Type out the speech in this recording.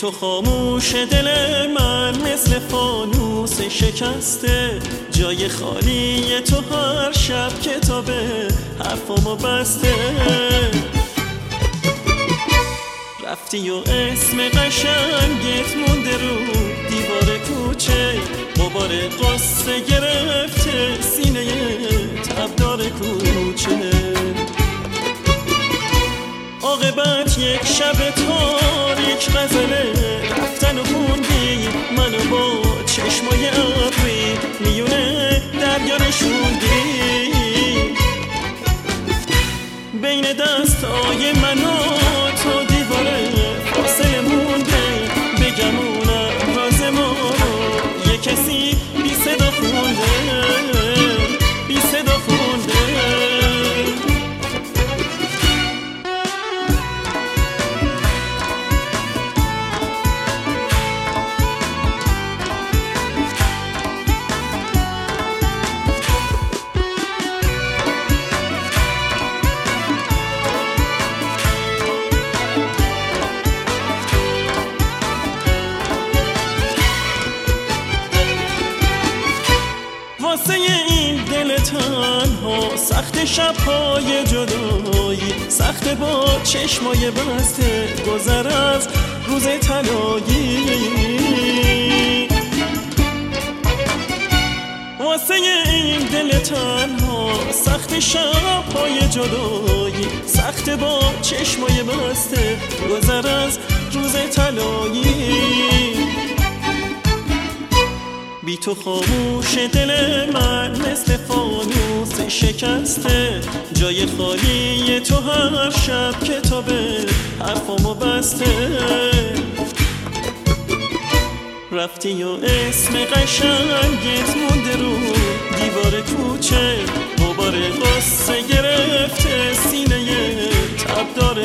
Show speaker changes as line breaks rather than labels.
تو خاموش دل من مثل فانوس شکسته، جای خالی تو هر شب کتاب حرفامو بسته. رفتی و اسم قشنگت مونده رو دیوار کوچه، غبار قصه گرفته سینه تبدار کوچه. عاقبت یک شب تاریک غزله رفتن و خوندی، منو با چشمای ابری میونه دریا نشوندی. بین دستای من و تو دیواره فاصله مونده، بگمونم راز ما رو یه کسی بی صدا خونده، بی صدا خونده. واسه این دل تنها سخت شب‌های جدایی، سخت با چشمای بسته گذر از روز طلایی. واسه این دل تنها سخت شب‌های جدایی، سخت با چشمای بسته گذر از روز طلایی. بی تو خاموش دل من مثل فانوس شکسته، جای خالی تو هر شب کتاب حرفامو بسته. رفتی و اسم قشنگت مونده رو دیوار کوچه، غبار قصه گرفته سینه تبدار